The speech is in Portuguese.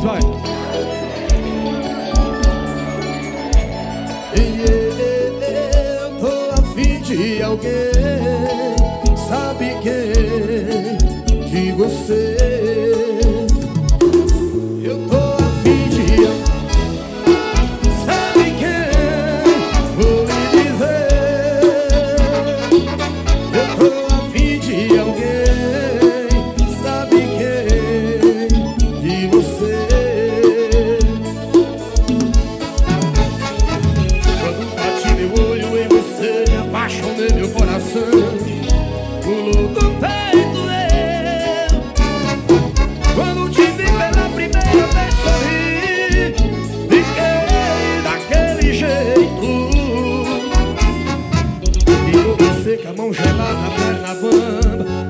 vai. Eu tô a fim de alguém, sabe quem? De você. Eu tô a fim de alguém, sabe quem? Vou lhe dizer. Eu tô a fim de alguém, sabe quem? De você. Quando bati meu olho em você, me apaixonei meu coração, pulou do peito eu. Quando te vi pela primeira vez sorri, fiquei daquele jeito. E você com a mão gelada, a perna bamba,